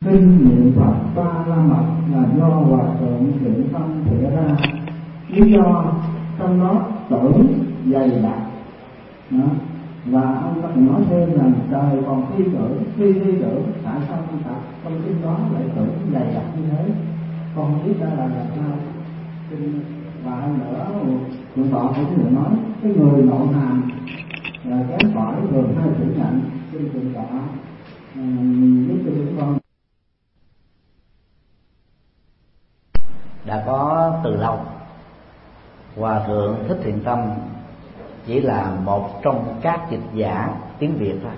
Kinh niệm Phật Ba La Mật là do Hòa Thượng Định Tâm thể ra, lý do trong đó tưởng dày đặc đó. Và ông có nói thêm rằng trời còn phi tưởng, tại sao không tập trong kinh đó lại tưởng dày đặc như thế, con biết ra là sao? Và hơn nữa thượng tọa cũng nói cái người nội hàm là kém cỏi thường hay phủ nhận, xin thượng tọa giúp cho chúng con. Đã có từ lâu, Hòa Thượng Thích Thiện Tâm chỉ là một trong các dịch giả tiếng Việt thôi.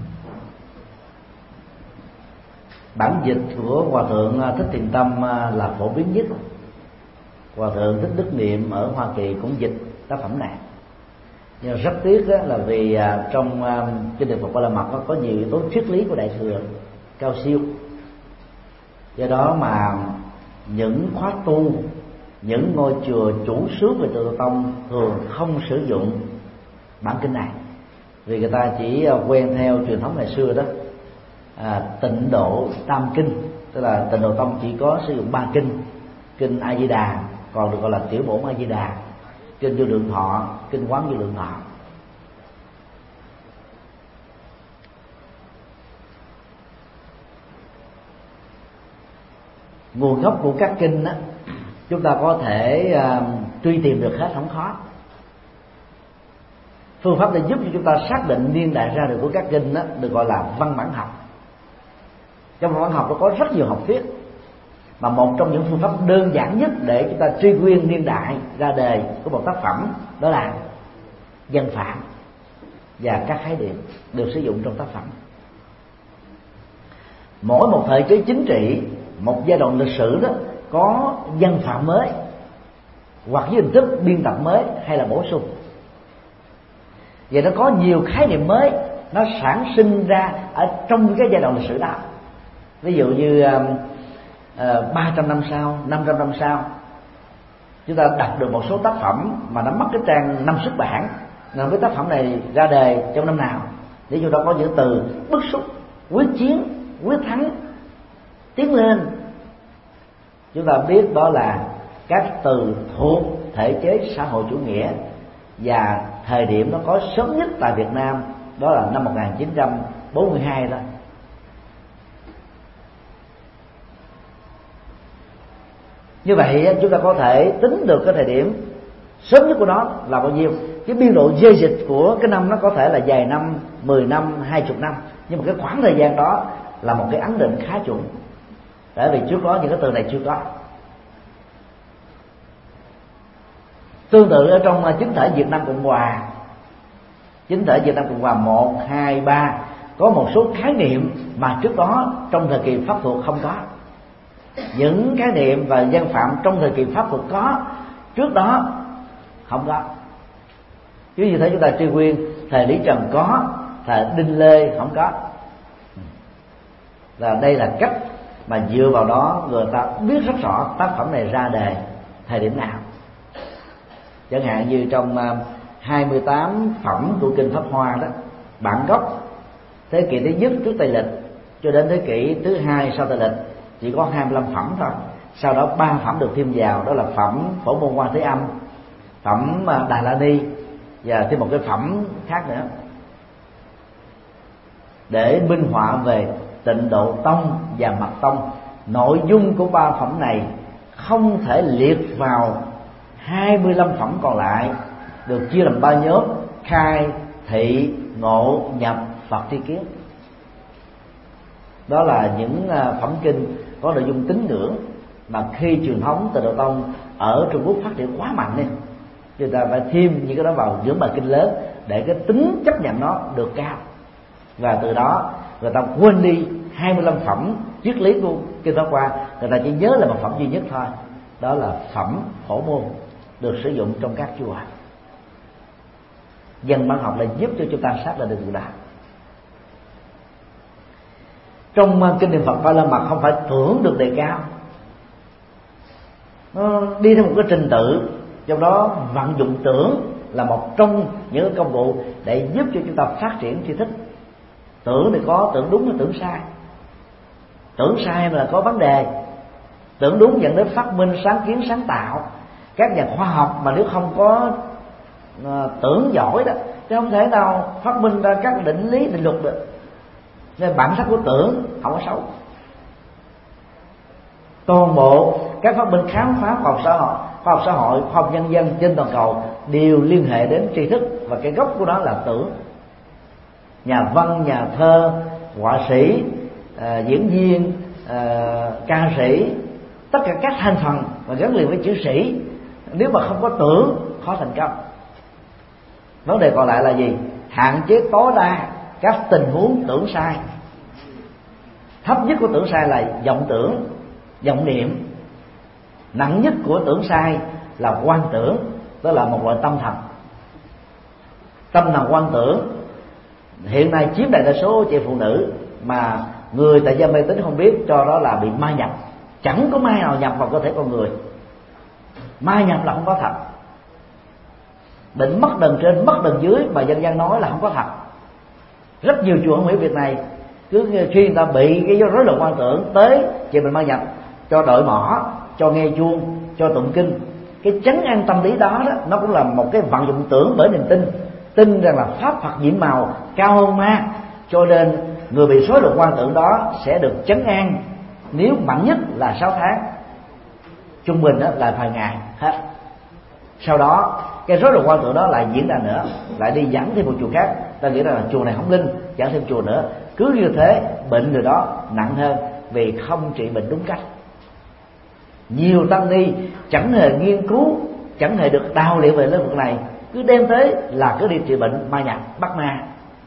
Bản dịch của Hòa Thượng Thích Thiện Tâm là phổ biến nhất. Hòa Thượng Thích Đức Niệm ở Hoa Kỳ cũng dịch tác phẩm này. Nhưng rất tiếc là vì trong kinh điển Phật Ba La Mật có nhiều yếu tố triết lý của Đại Thừa cao siêu, do đó mà những khóa tu, những ngôi chùa chủ xứ về Tự Độ Tông thường không sử dụng bản kinh này, vì người ta chỉ quen theo truyền thống ngày xưa đó, Tịnh Độ Tam Kinh, tức là Tịnh Độ Tông chỉ có sử dụng 3 kinh: kinh A Di Đà, còn được gọi là Tiểu Bổn A Di Đà, kinh Vô Lượng Thọ, kinh Quán Vô Lượng Thọ. Nguồn gốc của các kinh đó, chúng ta có thể truy tìm được hết, không khó. Phương pháp để giúp cho chúng ta xác định niên đại ra đời của các kinh đó được gọi là văn bản học. Trong văn bản học nó có rất nhiều học thuyết, mà một trong những phương pháp đơn giản nhất để chúng ta truy nguyên niên đại ra đời của một tác phẩm đó là danh phạm và các khái niệm được sử dụng trong tác phẩm. Mỗi một thời kỳ chính trị, một giai đoạn lịch sử đó có danh phạm mới, hoặc với hình thức biên tập mới hay là bổ sung. Vậy nó có nhiều khái niệm mới nó sản sinh ra ở trong cái giai đoạn lịch sử đó. Ví dụ như 300 năm sau, 500 năm sau, chúng ta đọc được một số tác phẩm mà nó mất cái trang năm xuất bản, là cái tác phẩm này ra đời trong năm nào, để cho đó có những từ bức xúc, quyết chiến, quyết thắng, tiến lên. Chúng ta biết đó là các từ thuộc thể chế xã hội chủ nghĩa, và thời điểm nó có sớm nhất tại Việt Nam đó là năm 1942 đó. Như vậy chúng ta có thể tính được cái thời điểm sớm nhất của nó là bao nhiêu. Cái biên độ dây dịch của cái năm nó có thể là vài năm, 10 năm, 20 năm, nhưng mà cái khoảng thời gian đó là một cái ấn định khá chuẩn, tại vì trước đó những cái từ này chưa có. Tương tự ở trong chính thể Việt Nam Cộng Hòa, chính thể Việt Nam Cộng Hòa 1, 2, 3 có một số khái niệm mà trước đó trong thời kỳ Pháp thuộc không có. Những khái niệm và danh phạm trong thời kỳ Pháp thuộc có, trước đó không có. Chứ như thế chúng ta truy nguyên thời Lý Trần có, thời Đinh Lê không có. Và đây là cách mà dựa vào đó người ta biết rất rõ tác phẩm này ra đời thời điểm nào. Chẳng hạn như trong 28 phẩm của kinh Pháp Hoa đó, bản gốc thế kỷ thứ nhất trước Tây Lịch cho đến thế kỷ thứ hai sau Tây Lịch chỉ có 25 phẩm thôi. Sau đó 3 phẩm được thêm vào, đó là phẩm Phổ Môn Quan Thế Âm, phẩm Đà La Ni và thêm một cái phẩm khác nữa, để minh họa về Tịnh Độ Tông và Mật Tông. Nội dung của 3 phẩm này không thể liệt vào 25 phẩm còn lại, được chia làm 3 nhóm: khai, thị, ngộ, nhập, Phật tri kiến. Đó là những phẩm kinh có nội dung tín ngưỡng mà khi truyền thống Tịnh Độ Tông ở Trung Quốc phát triển quá mạnh nên người ta phải thêm những cái đó vào những bài kinh lớn để cái tính chấp nhận nó được cao, và từ đó người ta quên đi 25 phẩm triết lý của kinh Pháp Hoa, người ta chỉ nhớ là một phẩm duy nhất thôi, đó là phẩm Phổ Môn được sử dụng trong các chùa. Dân bản học là giúp cho chúng ta xác định được điều đó. Trong kinh điển Phật Ba La Mật không phải tưởng được đề cao, nó đi theo một cái trình tự, trong đó vận dụng tưởng là một trong những công cụ để giúp cho chúng ta phát triển tri thức. Tưởng thì có tưởng đúng và tưởng sai. Tưởng sai mà là có vấn đề. Tưởng đúng dẫn đến phát minh, sáng kiến, sáng tạo. Các nhà khoa học mà nếu không có tưởng giỏi đó thì không thể nào phát minh ra các định lý, định luật được. Nên bản sắc của tưởng không có xấu. Toàn bộ các phát minh khám phá khoa học xã hội, khoa học nhân dân trên toàn cầu đều liên hệ đến tri thức, và cái gốc của nó là tưởng. Nhà văn, nhà thơ, họa sĩ, diễn viên, ca sĩ, tất cả các thành phần mà gắn liền với chữ sĩ, nếu mà không có tưởng khó thành công. Vấn đề còn lại là gì? Hạn chế tối đa các tình huống tưởng sai. Thấp nhất của tưởng sai là vọng tưởng, vọng niệm. Nặng nhất của tưởng sai là quan tưởng, đó là một loại tâm thần. Tâm thần quan tưởng hiện nay chiếm đại đa số chị phụ nữ, mà người tại gia mê tín không biết, cho đó là bị ma nhập. Chẳng có ma nào nhập vào cơ thể con người. Ma nhập là không có thật. Định mất đần trên mất đần dưới mà dân gian nói là không có thật. Rất nhiều chùa không hiểu việc này, cứ khi người ta bị cái rối loạn quan tưởng tới chị mình ma nhập, cho đội mỏ, cho nghe chuông, cho tụng kinh. Cái chấn an tâm lý đó, nó cũng là một cái vận dụng tưởng bởi niềm tin, tin rằng là pháp Phật nhiệm màu cao hơn ma, cho nên người bị rối loạn quan tưởng đó sẽ được chấn an. Nếu mạnh nhất là 6 tháng, trung bình đó là vài ngày hết. Sau đó cái rối loạn quan tưởng đó lại diễn ra nữa, lại đi dẫn thêm một chùa khác, ta nghĩ là chùa này không linh, dẫn thêm chùa nữa. Cứ như thế bệnh người đó nặng hơn, vì không trị bệnh đúng cách. Nhiều tăng ni chẳng hề nghiên cứu, chẳng hề được đào luyện về lĩnh vực này, cứ đem tới là cứ đi trị bệnh ma nhập, bắt ma.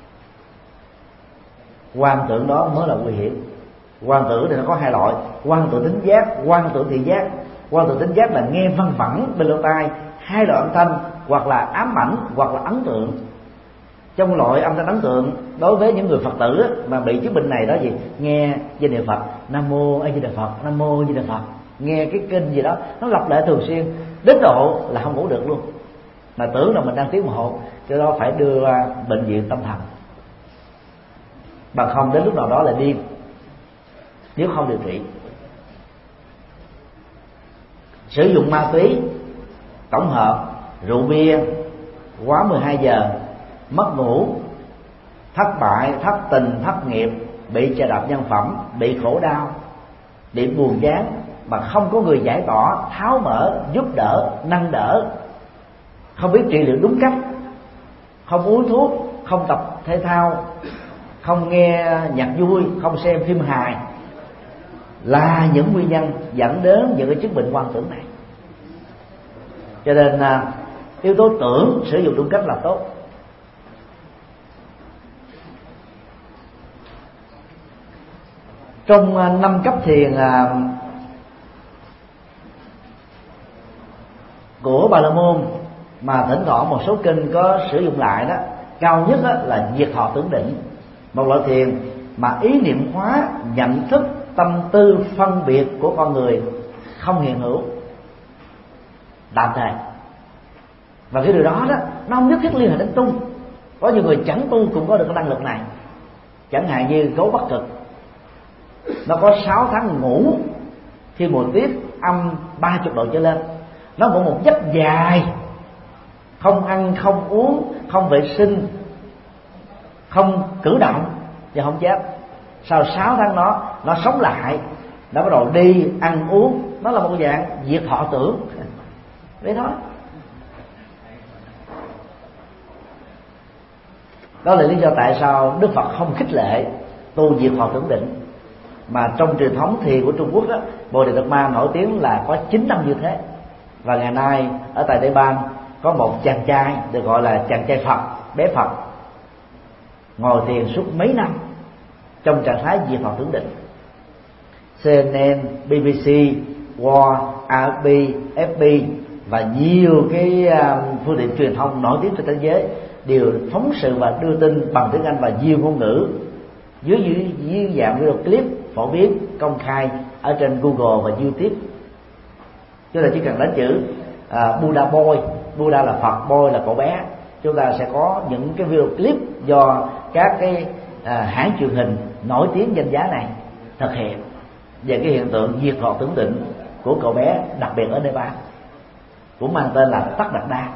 Quan tưởng đó mới là nguy hiểm. Quan tưởng thì nó có hai loại: quan tưởng thính giác, quan tưởng thị giác. Quan tưởng thính giác là nghe văng vẳng bên lỗ tai hai loại âm thanh, hoặc là ám ảnh, hoặc là ấn tượng. Trong loại âm thanh ấn tượng, đối với những người Phật tử mà bị chứng bệnh này đó gì, nghe danh niệm Phật, Nam Mô A Di Đà Phật, Nam Mô A Di Đà Phật, nghe cái kinh gì đó nó lặp lại thường xuyên đến độ là không ngủ được luôn, mà tưởng là mình đang tiến hộ, cho đó phải đưa ra bệnh viện tâm thần. Bằng không đến lúc nào đó là điên nếu không điều trị. Sử dụng ma túy tổng hợp, rượu bia, quá 12 giờ, mất ngủ, thất bại, thất tình, thất nghiệp, bị chà đạp nhân phẩm, bị khổ đau, bị buồn chán, mà không có người giải tỏa, tháo mở, giúp đỡ, nâng đỡ, không biết trị liệu đúng cách, không uống thuốc, không tập thể thao, không nghe nhạc vui, không xem phim hài, là những nguyên nhân dẫn đến những cái chứng bệnh quan tưởng này. Cho nên yếu tố tưởng sử dụng đúng cách là tốt. Trong 5 cấp thiền của Bà La Môn mà thỉnh thoảng một số kinh có sử dụng lại đó, cao nhất đó là diệt thọ tưởng định, một loại thiền mà ý niệm hóa nhận thức, tâm tư, phân biệt của con người không hiện hữu, tạm thời. Và cái điều đó nó không nhất thiết liên hệ đến tu. Có nhiều người chẳng tu cũng có được cái năng lực này. Chẳng hạn như gấu Bắc Cực, nó có 6 tháng ngủ khi mùa tiết âm 30 độ trở lên. Nó ngủ một giấc dài, không ăn, không uống, không vệ sinh, không cử động và không chết. Sau 6 tháng đó nó sống lại, nó bắt đầu đi ăn uống. Nó là một dạng diệt thọ tưởng đấy thôi. Đó là lý do tại sao Đức Phật không khích lệ tu diệt thọ tưởng định. Mà trong truyền thống thiền của Trung Quốc đó, Bồ Đề Đạt Ma nổi tiếng là có 9 năm như thế. Và ngày nay ở tại Đài Ban có một chàng trai được gọi là chàng trai Phật, bé Phật, ngồi thiền suốt mấy năm trong trạng thái diệt thọ tưởng định. CNN, BBC, War, AFP, FP và nhiều cái phương tiện truyền thông nổi tiếng trên thế giới đều phóng sự và đưa tin bằng tiếng Anh và nhiều ngôn ngữ dưới dạng video clip phổ biến công khai ở trên Google và YouTube. Chúng ta chỉ cần đánh chữ Buddha Boy, Buddha là Phật, Boy là cậu bé, chúng ta sẽ có những cái video clip do các cái hãng truyền hình nổi tiếng danh giá này thực hiện. về cái hiện tượng diệt thọ tưởng định của cậu bé, đặc biệt ở Nepal, cũng mang tên là Tất Đạt Đa.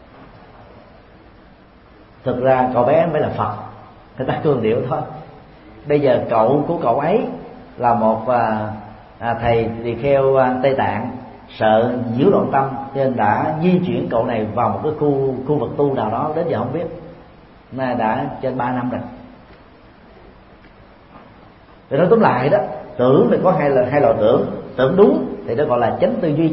Thực ra cậu bé mới là Phật, người ta cường điệu thôi. Bây giờ cậu của cậu ấy là một thầy tỳ kheo Tây Tạng, sợ nhiễu loạn tâm nên đã di chuyển cậu này vào một cái khu vực tu nào đó, đến giờ không biết, nay đã trên 3 năm rồi. Để nói tóm lại đó, tưởng thì có hai loại tưởng đúng thì nó gọi là chánh tư duy,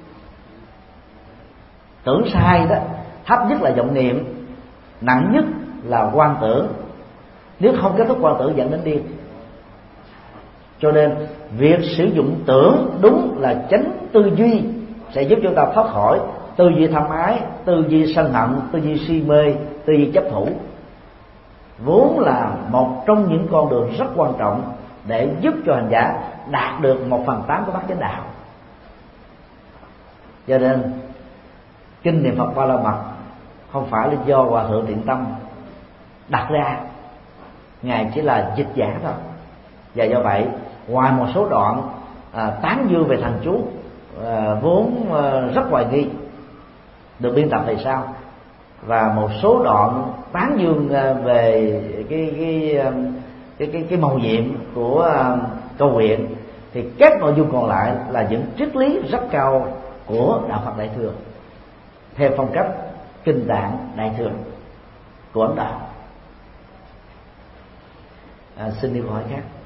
tưởng sai đó thấp nhất là vọng niệm, nặng nhất là quan tưởng, nếu không kết thúc quan tưởng dẫn đến điên. Cho nên việc sử dụng tưởng đúng là chánh tư duy sẽ giúp chúng ta thoát khỏi tư duy tham ái, tư duy sân hận, tư duy si mê, tư duy chấp thủ, vốn là một trong những con đường rất quan trọng để giúp cho hành giả đạt được 1/8 của bát chánh đạo. Cho nên kinh niệm Phật Ba La Mật không phải là do Hòa Thượng Thiện Tâm đặt ra, ngài chỉ là dịch giả thôi. Và do vậy, ngoài một số đoạn tán dương về thần chú vốn rất hoài nghi được biên tập về sau, và một số đoạn tán dương về cái mầu nhiệm của câu nguyện, thì các nội dung còn lại là những triết lý rất cao của đạo Phật Đại thừa theo phong cách kinh Tạng Đại thừa của Ấn Độ. Xin đi câu hỏi khác.